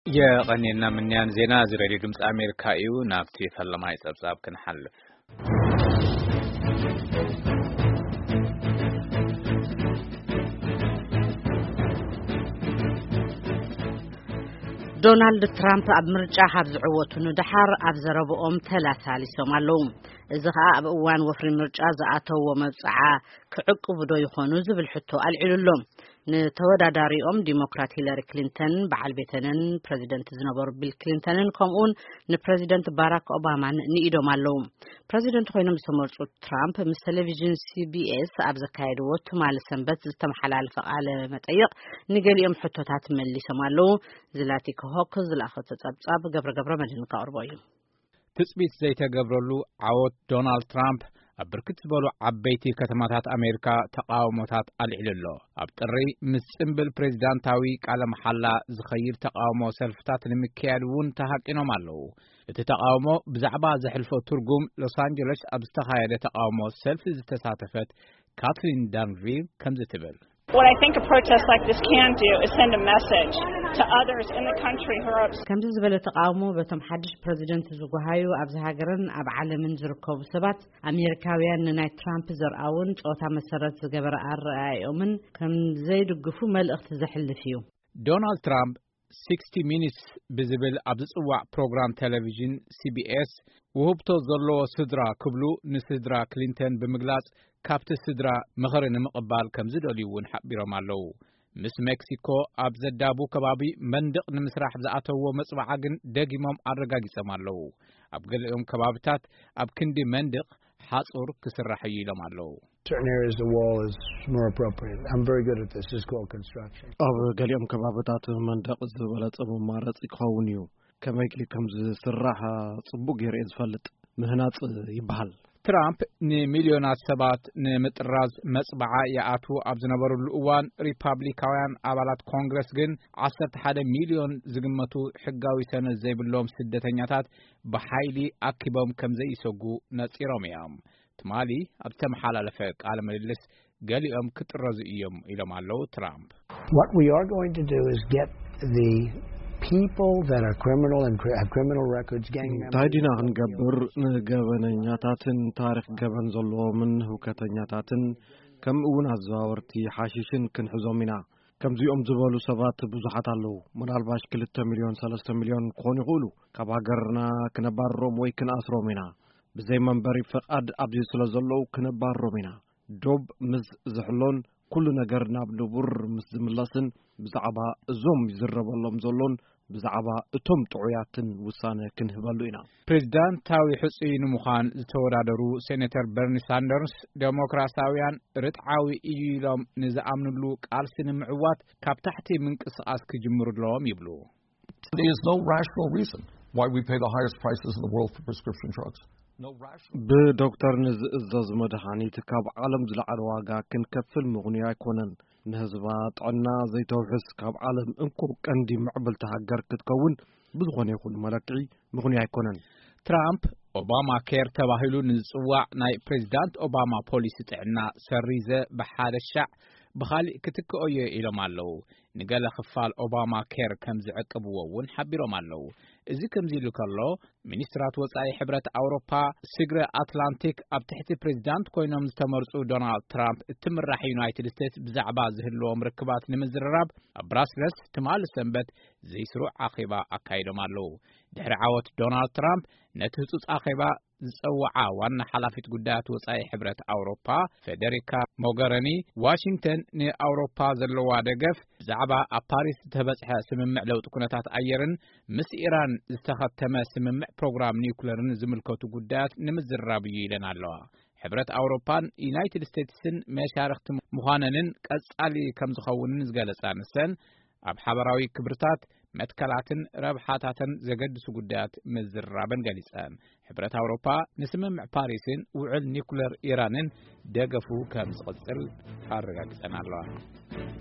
የቀኔና ምንያን ዜና ዝሬዲ ድምጽ አሜሪካ እዩ ናፍቲ ፈለማይ ጸብጻብ ክንሐልፍ ዶናልድ ትራምፕ ኣብ ምርጫ ካብ ዝዕወቱ ንድሓር ኣብ ዘረብኦም ተላሳሊሶም ኣለዉ እዚ ኸኣ ኣብ እዋን ወፍሪ ምርጫ ዝኣተውዎ መብጽዓ ክዕቅቡ ዶ ይኾኑ ዝብል ሕቶ ኣልዒሉሎም ንተወዳዳሪኦም ዲሞክራት ሂለሪ ክሊንተን በዓል ቤተንን ፕሬዚደንት ዝነበሩ ቢል ክሊንተንን ከምኡን ንፕሬዚደንት ባራክ ኦባማን ንኢዶም ኣለዉ ፕሬዚደንት ኮይኖም ዝተመርጹ ትራምፕ ምስ ቴሌቪዥን CBS ኣብ ዘካየድዎ ትማል ሰንበት ዝተመሓላለፈ ቃለ መጠይቅ ንገሊኦም ሕቶታት መሊሶም ኣለዉ ዝላቲኮ ሆክ ዝላኸተ ጸብጻብ ገብረ መድህን ካቅርቦ እዩ ትጽቢት ዘይተገብረሉ ዓወት ዶናልድ ትራምፕ ኣብ ብርክት ዝበሉ ዓበይቲ ከተማታት ኣሜሪካ ተቃውሞታት ኣልዒሉሎ ኣብ ጥሪ ምስ ጽምብል ፕሬዝዳንታዊ ቃለ መሐላ ዝኸይድ ተቃውሞ ሰልፍታት ንምክያድ እውን ተሃቂኖም ኣለዉ እቲ ተቃውሞ ብዛዕባ ዘሕልፎ ትርጉም ሎስ አንጀለስ ኣብ ዝተኻየደ ተቃውሞ ሰልፊ ዝተሳተፈት ካትሪን ዳንቪል ከምዚ ትብል What I think a protest like this can do is send a message to others in the country who are ከምዚ ዝበለ ተቃውሞ በቶም ሓድሽ ፕሬዚደንት ዝጓሃዩ ኣብ ሃገርን ኣብ ዓለምን ዝርከቡ ሰባት ኣሜሪካውያን ናይ ትራምፕ ዘርኣውን ጾታ መሰረት ዝገበረ ኣረኣዮምን ከም ዘይድግፉ መልእኽቲ ዘሕልፍ እዩ ዶናልድ ትራምፕ 60 minutes ብዝብል ኣብ ዝጽዋዕ ፕሮግራም ቴሌቪዥን CBS ውህብቶ ዘለዎ ስድራ ክብሉ ንስድራ ክሊንተን ብምግላጽ ካብቲ ስድራ ምኽሪ ንምቕባል ከም ዝደልዩውን ሓቢሮም ኣለዉ ምስ ሜክሲኮ ኣብ ዘዳቡ ከባቢ መንድቕ ንምስራሕ ዝኣተውዎ መጽባዓ ግን ደጊሞም ኣረጋጊጾም ኣለዉ ኣብ ገሊኦም ከባቢታት ኣብ ክንዲ መንድቕ ሓጹር ክስራሕ እዩ ኢሎም ኣለዉ certain areas the wall is more appropriate. I'm very good at this. This is called construction. ገሊኦም ከባቢታት መንደቕ ዝበለጸ መማረጽ ይኸውን እዩ ከመይ ከም ዝስራሕ ጽቡቕ ጌርኤ ዝፈልጥ ምህናጽ ይበሃል ትራምፕ ንሚልዮናት ሰባት ንምጥራዝ መጽባዓ ይኣቱ ኣብ ዝነበሩሉ እዋን ሪፓብሊካውያን አባላት ኮንግረስ ግን 11 ሚልዮን ዝግመቱ ሕጋዊ ሰነድ ዘይብሎም ስደተኛታት በኃይሊ ኣኪቦም ከም ዘይሰጉ ነጺሮም እዮም ትማሊ ኣብ ተመሓላለፈ ቃለ ምልልስ ገሊኦም ክጥረዙ እዮም ኢሎም ኣለዉ ትራምፕ What we are going to do is get the people that are criminal and have criminal records gang members ታዲና ክንገብር ንገበነኛታትን ታሪክ ገበን ዘለዎምን ሁከተኛታትን ከም እውን አዘዋወርቲ ሓሽሽን ክንሕዞም ኢና ከምዚኦም ዝበሉ ሰባት ብዙሓት ኣለዉ ምናልባሽ 2 ሚልዮን 3 ሚልዮን ክኾኑ ይኽእሉ ካብ ሃገርና ክነባርሮም ወይ ክነኣስሮም ኢና ብዘይ መንበሪ ፍቃድ ኣብዚ ስለ ዘለዉ ክነባርሮም ኢና ዶብ ምስ ዝሕሎን ኩሉ ነገር ናብ ንቡር ምስ ዝምለስን ብዛዕባ እዞም ይዝረበሎም ዘሎን ብዛዕባ እቶም ጥዑያትን ውሳነ ክንህበሉ ኢና ፕሬዝዳንታዊ ሕጹይ ንምዃን ዝተወዳደሩ ሴኔተር በርኒ ሳንደርስ ዴሞክራሲያውያን ርትዓዊ እዩ ኢሎም ንዝኣምንሉ ቃልሲ ንምዕዋት ካብ ታሕቲ ምንቅስቓስ ክጅምሩሎም ይብሉ There is no rational reason why we pay the highest prices in the world for prescription drugs. ብዶክተር ንዝእዘዝ መድኃኒት ካብ ዓለም ዝለዓለ ዋጋ ክንከፍል ምኽንያት ኣይኮነን ንህዝባ ጥዕና ዘይተውሕስ ካብ ዓለም እንኩ ቀንዲ ምዕብል ተሃገር ክትከውን ብዝኾነ ይኹን መለክዒ ምኽንያት ኣይኮነን ትራምፕ ኦባማ ኬር ተባሂሉ ንዝጽዋዕ ናይ ፕሬዝዳንት ኦባማ ፖሊሲ ጥዕና ሰሪዘ ብሓደ ሻዕ ብኻሊእ ክትክኦዮ ኢሎም ኣለዉ ንገለ ክፋል ኦባማ ኬር ከም ዝዕቅብዎ እውን ሓቢሮም ኣለዉ እዚ ከምዚ ኢሉ ከሎ ሚኒስትራት ወጻኢ ሕብረት ኣውሮፓ ስግረ ኣትላንቲክ ኣብ ትሕቲ ፕሬዝዳንት ኮይኖም ዝተመርጹ ዶናልድ ትራምፕ እትምራሕ ዩናይትድ ስቴትስ ብዛዕባ ዝህልዎም ርክባት ንምዝርራብ ኣብ ብራስለስ ትማል ሰንበት ዘይስሩዕ ኣኼባ ኣካይዶም ኣለዉ ድሕሪ ዓወት ዶናልድ ትራምፕ ነቲ ህጹጽ ኣኼባ ዝጸውዓ ዋና ሓላፊት ጉዳያት ወጻኢ ሕብረት ኣውሮፓ ፌዴሪካ ሞገሪኒ ዋሽንግተን ንኣውሮፓ ዘለዋ ደገፍ ብዛዕባ ኣብ ፓሪስ ዝተበጽሐ ስምምዕ ለውጢ ኩነታት ኣየርን ምስ ኢራን ዝተኸተመ ስምምዕ ፕሮግራም ኒውክለርን ዝምልከቱ ጉዳያት ንምዝራብ እዩ ኢለን ኣለዋ ሕብረት ኣውሮፓን ዩናይትድ ስቴትስን መሻርክቲ ምዃነንን ቀጻሊ ከም ዝኸውንን ዝገለጻ ንሰን ኣብ ሓበራዊ ክብርታት መትከላትን ረብሓታትን ዘገድሱ ጉዳያት ምዝራበን ገሊጸን ሕብረት ኣውሮፓ ንስምምዕ ፓሪስን ውዕል ኒውክለር ኢራንን ደገፉ ከም ዝቕጽል ኣረጋጊጸን ኣለዋ